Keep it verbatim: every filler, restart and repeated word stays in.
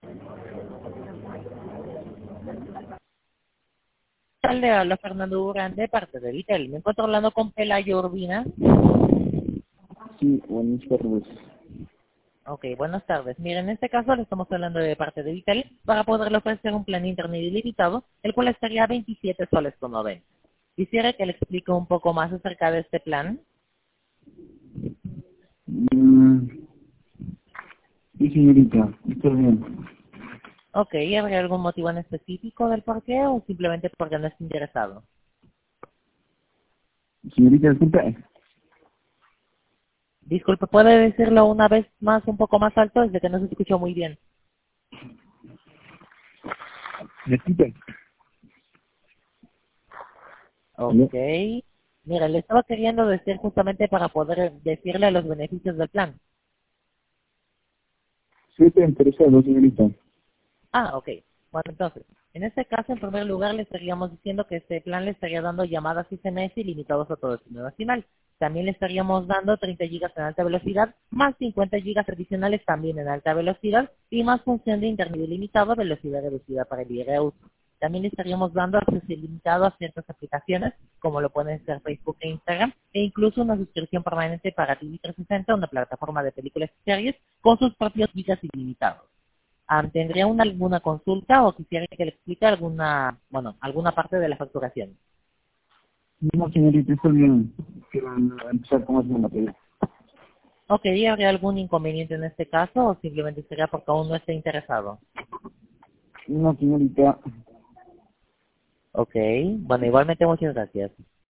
Le habla Fernando Durán de parte de Vitel. Me encuentro hablando con Pelayo Urbina. Sí, buenas tardes. Ok, buenas tardes. Mira, en este caso le estamos hablando de parte de Vitel para poderle ofrecer un plan de internet ilimitado, el cual estaría a veintisiete soles con noventa. Quisiera que le explique un poco más acerca de este plan. Mm, sí, señorita, está bien. Ok, ¿habría algún motivo en específico del por qué o simplemente porque no está interesado? Señorita, disculpe. Disculpe, ¿puede decirlo una vez más, un poco más alto? Desde que no se escuchó muy bien. Disculpe. ¿Aló? Ok. Mira, le estaba queriendo decir justamente para poder decirle los beneficios del plan. Sí, está interesado, señorita. Ah, ok. Bueno, entonces, en este caso, en primer lugar, le estaríamos diciendo que este plan le estaría dando llamadas y S M S ilimitados a todo el sistema nacional. También le estaríamos dando treinta gigas en alta velocidad, más cincuenta gigas adicionales también en alta velocidad, y más función de internet ilimitado a velocidad reducida para el libre uso. También le estaríamos dando acceso ilimitado a ciertas aplicaciones, como lo pueden ser Facebook e Instagram, e incluso una suscripción permanente para T V trescientos sesenta, una plataforma de películas y series, con sus propios gigas ilimitados. Ah, ¿tendría una, alguna consulta o quisiera que le explique alguna, bueno, alguna parte de la facturación? No, señorita, está bien. Quiero empezar con esa materia. Ok, ¿habría algún inconveniente en este caso o simplemente sería porque aún no está interesado? No, señorita. Ok, bueno, igualmente muchas gracias.